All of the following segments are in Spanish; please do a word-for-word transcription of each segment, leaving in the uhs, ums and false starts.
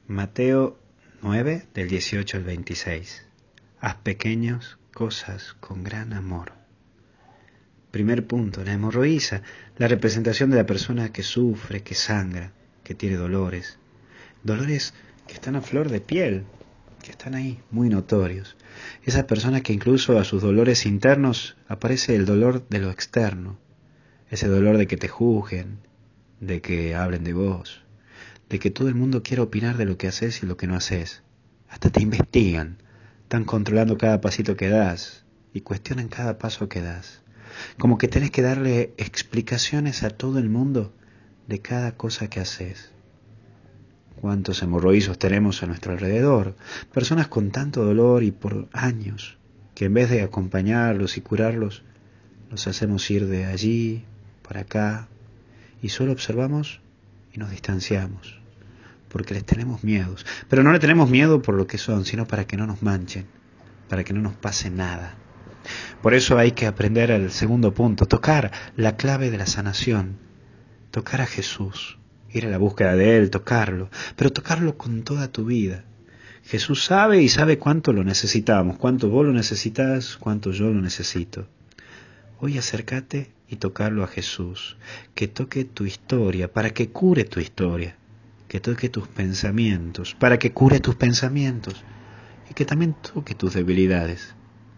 Mateo nueve, del dieciocho al veintiséis. Haz pequeñas cosas con gran amor. Primer punto, la hemorroísa, la representación de la persona que sufre, que sangra, que tiene dolores. Dolores que están a flor de piel, que están ahí, muy notorios. Esa persona que incluso a sus dolores internos aparece el dolor de lo externo. Ese dolor de que te juzguen, de que hablen de vos, de que todo el mundo quiere opinar de lo que haces y lo que no haces. Hasta te investigan, están controlando cada pasito que das y cuestionan cada paso que das. Como que tenés que darle explicaciones a todo el mundo de cada cosa que haces. ¿Cuántos hemorroísos tenemos a nuestro alrededor? Personas con tanto dolor y por años, que en vez de acompañarlos y curarlos, los hacemos ir de allí para acá y solo observamos y nos distanciamos, porque les tenemos miedos. Pero no le tenemos miedo por lo que son, sino para que no nos manchen, para que no nos pase nada. Por eso hay que aprender el segundo punto, tocar la clave de la sanación, tocar a Jesús, ir a la búsqueda de Él, tocarlo, pero tocarlo con toda tu vida. Jesús sabe y sabe cuánto lo necesitamos, cuánto vos lo necesitas, cuánto yo lo necesito. Hoy acércate y tocarlo a Jesús, que toque tu historia, para que cure tu historia, que toque tus pensamientos, para que cure tus pensamientos, y que también toque tus debilidades,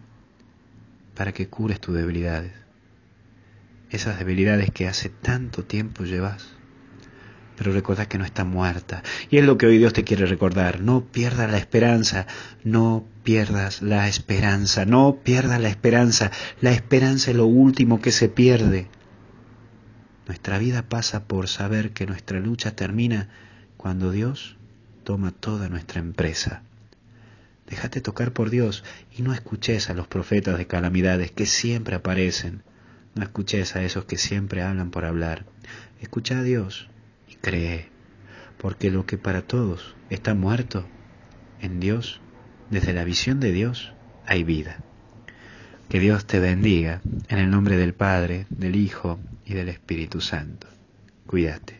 para que cures tus debilidades, esas debilidades que hace tanto tiempo llevas. Pero recordá que no está muerta, y es lo que hoy Dios te quiere recordar. No pierdas la esperanza, no pierdas la esperanza, no pierdas la esperanza. La esperanza es lo último que se pierde. Nuestra vida pasa por saber que nuestra lucha termina cuando Dios toma toda nuestra empresa. Déjate tocar por Dios y no escuches a los profetas de calamidades que siempre aparecen. No escuches a esos que siempre hablan por hablar. Escucha a Dios y cree, porque lo que para todos está muerto, en Dios, desde la visión de Dios, hay vida. Que Dios te bendiga, en el nombre del Padre, del Hijo y del Espíritu Santo. Cuídate.